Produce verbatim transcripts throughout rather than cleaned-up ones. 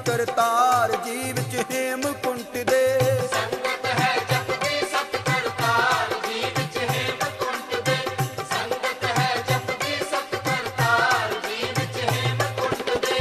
ਕਰਤਾਰ ਜੀ ਵਿੱਚ ਹੇਮਕੁੰਟ ਦੇ। ਸੰਗਤ ਹੈ ਜਪਦੀ ਸਤ ਕਰਤਾਰ ਜੀ ਵਿੱਚ ਹੇਮਕੁੰਟ ਦੇ। ਸੰਗਤ ਹੈ ਜਪਦੀ ਸਤ ਕਰਤਾਰ ਜੀ ਵਿੱਚ ਹੇਮਕੁੰਟ ਦੇ।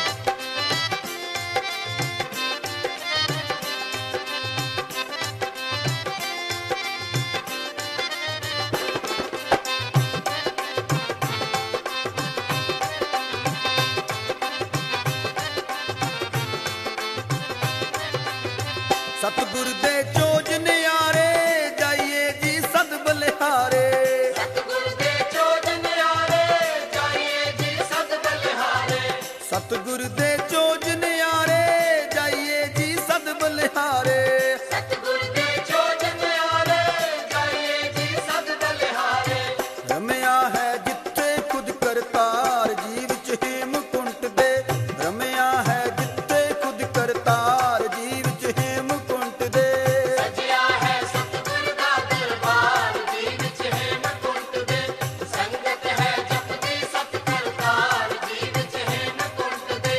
ਸਤਿਗੁਰ ਦੇ ਚੋਜ ਨਿਆਰੇ ਜਾਈਏ ਜੀ ਸਦ ਬਲਿਹਾਰੇ। ਸਤਿਗੁਰ ਦੇ ਚੋਜ ਨਿਆਰੇ ਜਾਈਏ ਜੀ ਸਦ ਬਲਿਹਾਰੇ। ਸਤਿਗੁਰ ਦੇ ਚੋਜ ਨਿਆਰੇ ਜਾਈਏ ਜੀ ਸਦ ਬਲਿਹਾਰੇ। ਸਤਿਗੁਰ ਦੇ ਚੋਜ ਨਿਆਰੇ ਜਾਈਏ ਜੀ ਸਦ ਬਲਿਹਾਰੇ। ਰਮਿਆ ਹੈ ਜਿੱਥੇ ਖੁਦ ਕਰਤਾਰ ਜੀ ਵਿੱਚ ਹੇਮਕੁੰਟ ਦੇ। ਰਮਿਆ ਹੈ ਜਿੱਥੇ ਖੁਦ ਕਰਤਾਰ ਜੀ ਵਿੱਚ ਹੇਮਕੁੰਟ ਦੇ। ਸਜਿਆ ਹੈ ਸਤਿਗੁਰ ਦਾ ਦਰਬਾਰ ਜੀ ਵਿੱਚ ਹੇਮਕੁੰਟ ਦੇ। ਸੰਗਤ ਹੈ ਜਪਦੀ ਸਤ ਕਰਤਾਰ ਜੀ ਵਿੱਚ ਹੇਮਕੁੰਟ ਦੇ।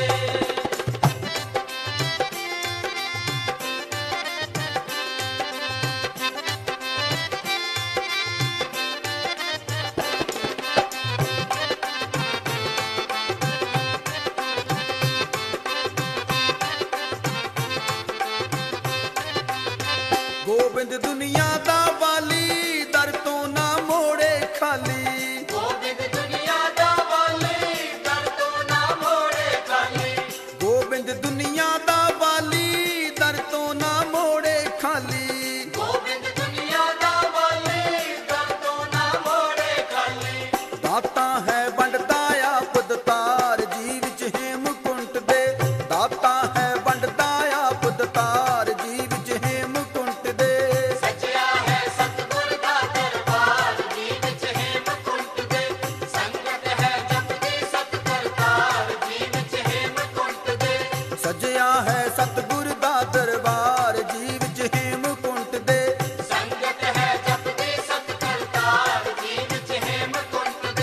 ਗੋਬਿੰਦ ਦੁਨੀਆ ਦਾ ਵਾਲੀ ਦਰ ਤੋਂ ਨਾ ਮੋੜੇ ਖਾਲੀ। ਗੋਬਿੰਦ ਦੁਨੀਆ ਦਾ ਵਾਲੀ ਦਰ ਤੋਂ ਨਾ ਮੋੜੇ ਖਾਲੀ। ਗੋਬਿੰਦ ਦੁਨੀਆ ਦਾ ਵਾਲੀ ਦਰ ਤੋਂ ਨਾ ਮੋੜੇ ਖਾਲੀ। ਗੋਬਿੰਦ ਦੁਨੀਆ ਦਾ ਵਾਲੀ ਦਰ ਤੋਂ ਨਾ ਮੋੜੇ ਖਾਲੀ। ਦਾਤਾ ਹੈ ਵੰਡਦਾ ਆਪ ਦਤਾਰ ਜੀ ਵਿੱਚ ਹੇਮਕੁੰਟ ਦੇ। ਦਾਤਾ ਹੈ ਵੰਡਦਾ ਆਪ ਦਤਾਰ ਜੀ ਵਿੱਚ ਹੇਮਕੁੰਟ ਦੇ। ਸਜਿਆ ਹੈ ਸਤਿਗੁਰ ਦਾ ਦਰਬਾਰ ਜੀ ਵਿੱਚ ਹੇਮਕੁੰਟ ਦੇ। ਸੰਗਤ ਹੈ ਜਪਦੀ ਸਤ ਕਰਤਾਰ ਜੀ ਵਿੱਚ ਹੇਮਕੁੰਟ ਦੇ। ਸਜਿਆ ਹੈ ਸਤਿਗੁਰ ਦਾ ਦਰਬਾਰ ਜੀ ਵਿੱਚ ਹੇਮਕੁੰਟ ਦੇ। ਸੰਗਤ ਹੈ ਜਪਦੀ ਸਤ ਕਰਤਾਰ ਜੀ ਵਿੱਚ ਹੇਮਕੁੰਟ ਦੇ।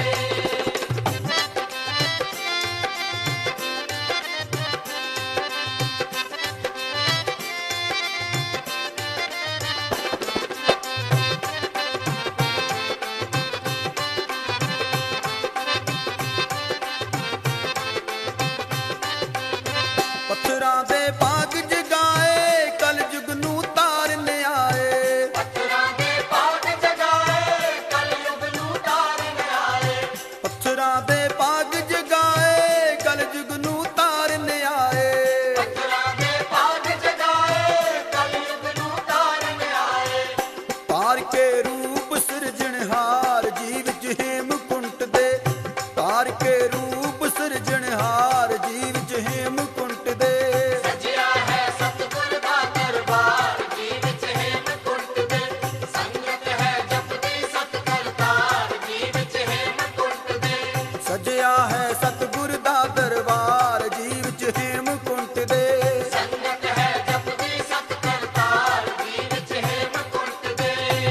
ਪੱਥਰਾਂ ਦੇ ਬਾਗ ਜਗਾਏ ਕਲਯੁਗ ਨੂੰ ਤਾਰਨ ਆਏ। ਪੱਥਰਾਂ ਦੇ ਬਾਗ ਜਗਾਏ ਕਲਯੁਗ ਨੂੰ ਤਾਰਨ ਆਏ। ਪੱਥਰਾਂ ਦੇ ਬਾਗ ਜਗਾਏ ਕਲਯੁਗ ਨੂੰ ਤਾਰਨ ਆਏ। ਪੱਥਰਾਂ ਦੇ ਬਾਗ ਜਗਾਏ ਕਲਯੁਗ ਨੂੰ ਤਾਰਨ ਆਏ। ਤਾਰ ਕੇ ਰੂਪ ਸਿਰਜਣਹਾਰ ਜੀ ਵਿੱਚ ਹੇਮਕੁੰਟ ਦੇ। ਤਾਰ ਕੇ ਰੂਪ ਸਿਰਜਣਹਾਰ ਜੀ ਵਿੱਚ ਹੇਮਕੁੰਟ ਦੇ। ਸਜਿਆ ਹੈ ਸਤਿਗੁਰ ਦਾ ਦਰਬਾਰ ਜੀ ਵਿੱਚ ਹੇਮਕੁੰਟ ਦੇ। ਸੰਗਤ ਹੈ ਜਪਦੀ ਸਤ ਕਰਤਾਰ ਜੀ ਵਿੱਚ ਹੇਮਕੁੰਟ ਦੇ। ਸਜਿਆ ਹੈ ਸਤਿਗੁਰ ਦਾ ਦਰਬਾਰ ਜੀ ਵਿੱਚ ਹੇਮਕੁੰਟ ਦੇ। ਸੰਗਤ ਹੈ ਜਪਦੀ ਸਤ ਕਰਤਾਰ ਜੀ ਵਿੱਚ ਹੇਮਕੁੰਟ ਦੇ।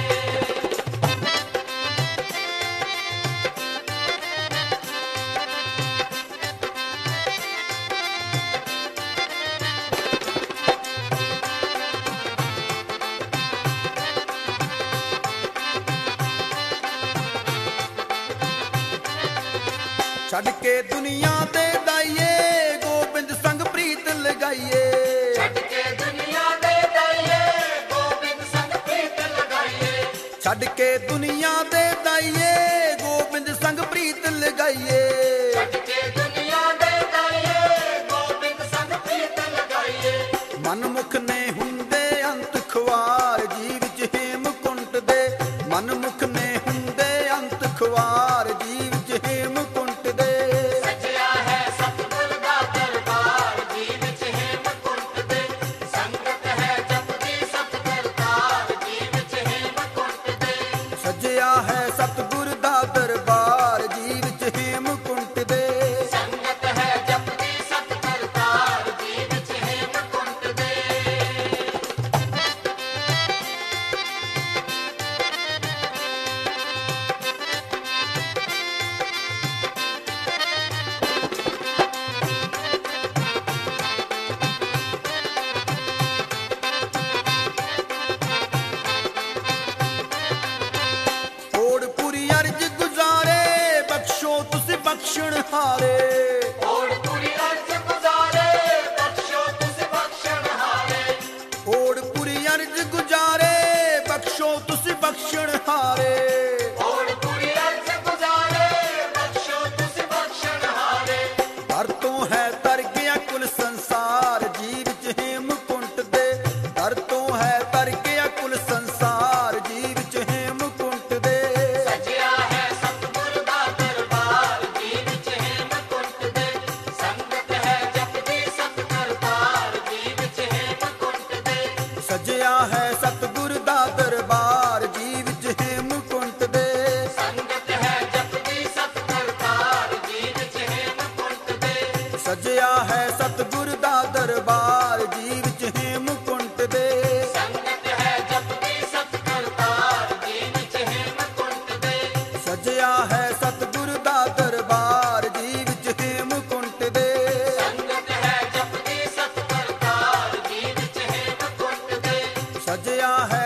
ਛੱਡ ਕੇ ਦੁਨੀਆ ਦੇ ਦਾਈਏ ਗੋਬਿੰਦ ਸੰਗ ਪ੍ਰੀਤ ਲਗਾਈਏ। ਛੱਡ ਕੇ ਦੁਨੀਆ ਦੇ ਦਾਈਏ ਗੋਬਿੰਦ ਸੰਗ ਪ੍ਰੀਤ ਲਗਾਈਏ। ਛੱਡ ਕੇ ਦੁਨੀਆ ਦੇ ਦਾਈਏ ਗੋਬਿੰਦ ਸੰਗ ਪ੍ਰੀਤ ਲਗਾਈਏ। ਛੱਡ ਕੇ ਦੁਨੀਆ ਦੇ ਦਾਈਏ ਗੋਬਿੰਦ ਸੰਗ ਪ੍ਰੀਤ ਲਗਾਈਏ। ਮਨਮੁਖ ਨੇ ਹੁੰਦੇ ਅੰਤ ਖੁਆਰ ਜੀ ਵਿੱਚ ਹੇਮਕੁੰਟ ਦੇ। ਮਨਮੁਖ ਨੇ ਹੁੰਦੇ ਅੰਤ ਖੁਆਰ ਜੀ ਵਿੱਚ ਹੇਮਕੁੰਟ ਦੇ। ਸਜਿਆ ਹੈ ਸਤਿਗੁਰ ਦਾ ਦਰਬਾਰ ਜੀ ਵਿੱਚ ਹੇਮਕੁੰਟ ਦੇ। ਸੰਗਤ ਹੈ ਜਪਦੀ ਸਤ ਕਰਤਾਰ ਜੀ ਵਿੱਚ ਹੇਮਕੁੰਟ ਦੇ। ਸਜਿਆ ਹੈ ਸਤਿਗੁਰ ਦਾ ਦਰਬਾਰ ਜੀ ਵਿੱਚ ਹੇਮਕੁੰਟ ਬਖਸ਼ਣ ਹਾਰੇ ਹੋੜ ਪੂਰੀ ਅਰਜ਼ ਗੁਜ਼ਾਰੇ ਬਖਸ਼ੋ ਤੁਸੀਂ ਬਖਸ਼ਣ ਹਾਰੇ ਦਰ ਤੋਂ ਹੈ ਤਰ ਗਿਆ ਕੁਲ ਸੰਸਾਰ ਜੀ ਵਿੱਚ ਹੇਮਕੁੰਟ ਦੇ ਦਰ ਤੋਂ ਹੈ ਤਰ ਗਿਆ ਕੁਲ ਸੰਸਾਰ ਜੀ ਵਿੱਚ ਹੇਮਕੁੰਟ ਦੇ ਸਜਿਆ ਹੈ ਸਤਿਗੁਰ ਦਾ ਦਰਬਾਰ ਜੀ ਵਿੱਚ ਹੇਮਕੁੰਟ ਦੇ ਸੰਗਤ ਹੈ ਜਪਦੀ ਸਤ ਕਰਤਾਰ ਜੀ ਵਿੱਚ ਹੇਮਕੁੰਟ ਦੇ ਸਜਿਆ ਹੈ ਸਤਿਗੁਰ ਦਾ ਦਰਬਾਰ ਜੀ ਵਿੱਚ ਹੇਮਕੁੰਟ ਦੇ ਸੰਗਤ ਹੈ ਜਪਦੀ ਸਤ ਕਰਤਾਰ ਜੀ ਵਿੱਚ ਹੇਮਕੁੰਟ ਦੇ ਸਜਿਆ ਹੈ ਸਤਿਗੁਰ ਦਾ ਦਰਬਾਰ ਜੀ ਵਿੱਚ ਹੇਮਕੁੰਟ ਦੇ ਸੰਗਤ ਹੈ ਜਪਦੀ ਸਤ ਕਰਤਾਰ ਜੀ ਵਿੱਚ ਹੇਮਕੁੰਟ ਦੇ ਸਜਿਆ ਹੈ ਸਤਿਗੁਰ ਦਾ ਦਰਬਾਰ ਜੀ ਵਿੱਚ ਹੇਮਕੁੰਟ ਦੇ ਸੰਗਤ ਹੈ ਜਪਦੀ ਸਤ ਕਰਤਾਰ ਜੀ ਵਿੱਚ ਹੇਮਕੁੰਟ ਦੇ ਸਜਿਆ ਹੈ